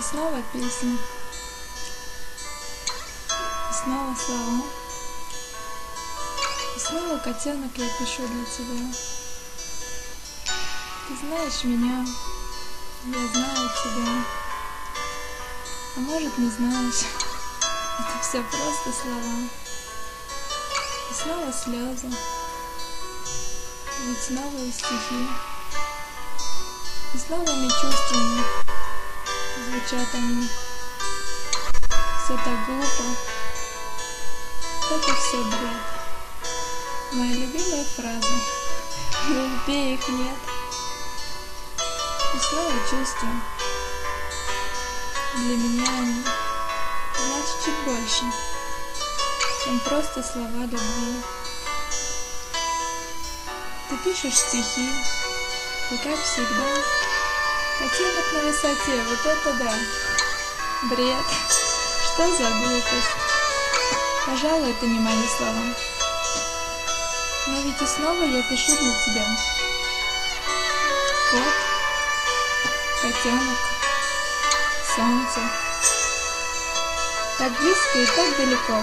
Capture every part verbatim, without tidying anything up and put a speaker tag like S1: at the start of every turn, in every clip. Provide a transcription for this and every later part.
S1: снова песня, и снова слова, и снова, котенок, я пишу для тебя. Ты знаешь меня, я знаю тебя, а может не знаешь, это все просто слова. И снова слезы, ведь новые стихи, и с новыми чувствами звучат они. Все так глупо, это все бред. Моя любимая фраза, глупее их нет. И снова чувства, для меня они значит чуть больше, чем просто слова любви. Ты пишешь стихи, и как всегда, котенок на высоте, вот это да, бред, что за глупость. Пожалуй, это не мои слова, но ведь и снова я пишу для тебя. Кот, котенок, солнце, так близко и так далеко,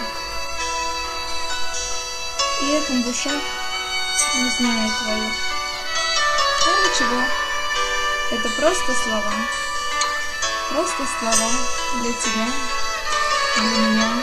S1: и эхом в ушах не знаю твоих. Но ничего, это просто слова, просто слова для тебя, для меня.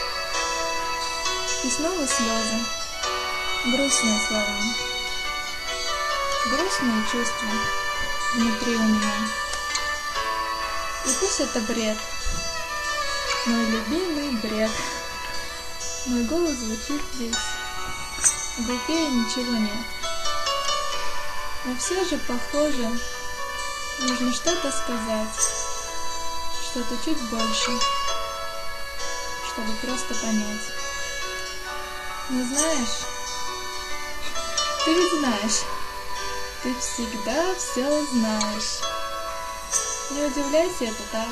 S1: И снова слезы, грустные слова, грустные чувства внутри у меня. И пусть это бред, мой любимый бред, мой голос звучит здесь, глупее ничего нет. Но все же, похоже, нужно что-то сказать, что-то чуть больше, чтобы просто понять. Но знаешь, ты ведь знаешь, ты всегда все знаешь. Не удивляйся, это так.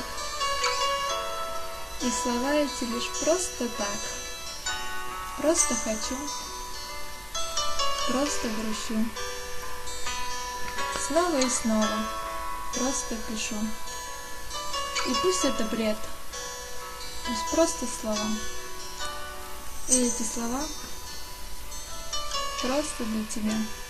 S1: И слова эти лишь просто так. Просто хочу, просто грущу. Снова и снова просто пишу. И пусть это бред, пусть просто слова. И эти слова просто для тебя.